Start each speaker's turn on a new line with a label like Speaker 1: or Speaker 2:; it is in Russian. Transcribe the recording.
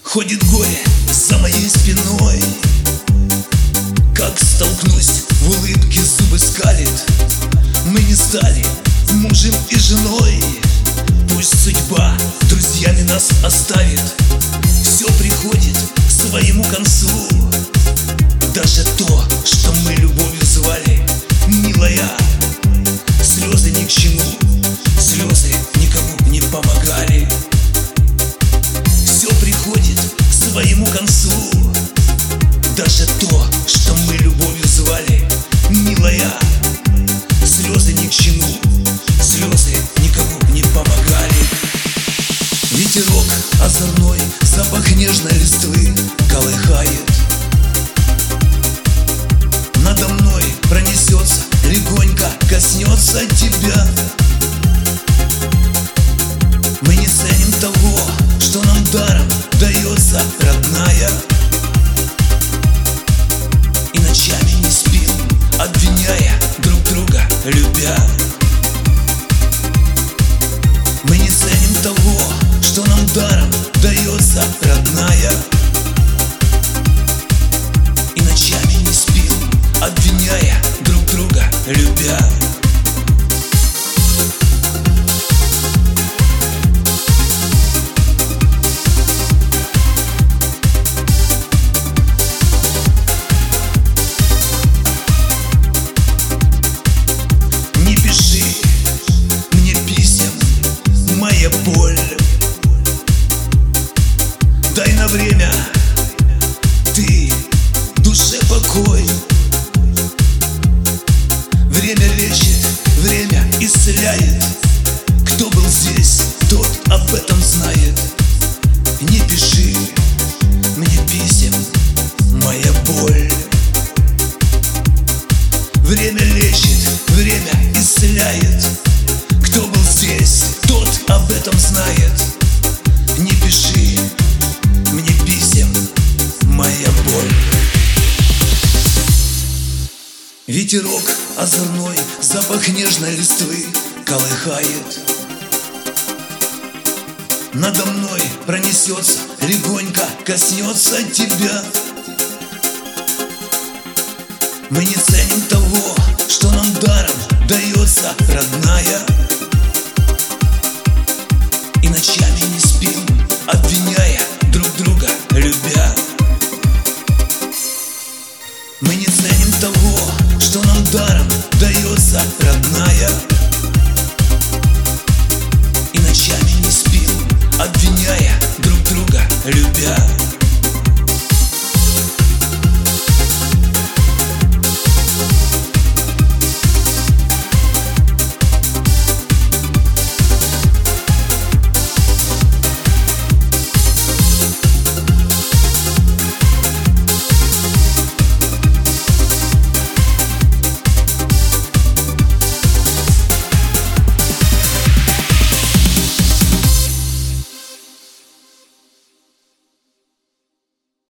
Speaker 1: Ходит горе за моей спиной. Как столкнусь, в улыбке зубы скалит. Мы не стали мужем и женой. Пусть судьба друзьями нас оставит. Все приходит к своему концу. Даже то, что мы любовью звали, милая, слезы ни к чему, слезы никому не помогали. Все приходит к своему концу. Даже то, что мы любовью звали, милая, слезы ни к чему, слезы никому не помогали. Ветерок озорной, запах нежной листвы колыхает. Надо мной пронесется, легонько коснется тебя. Мы не ценим того, что нам даром дается, родная. И ночами не спим, обвиняя друг друга, любя. Мы не ценим того, что нам даром дается, родная. И ночами не спим, обвиняя друг друга, любя. Не пиши мне писем, моя боль. Дай на время ты душе покой. Время лечит, время исцеляет. Кто был здесь, тот об этом знает. Не пиши мне писем, моя боль. Время лечит, время исцеляет. Кто был здесь, тот об этом знает. Не пиши мне писем, моя боль. Ветерок озорной, запах нежной листвы колыхает. Надо мной пронесется, легонько коснется тебя. Мы не ценим того, что нам даром дается, родная. И ночами не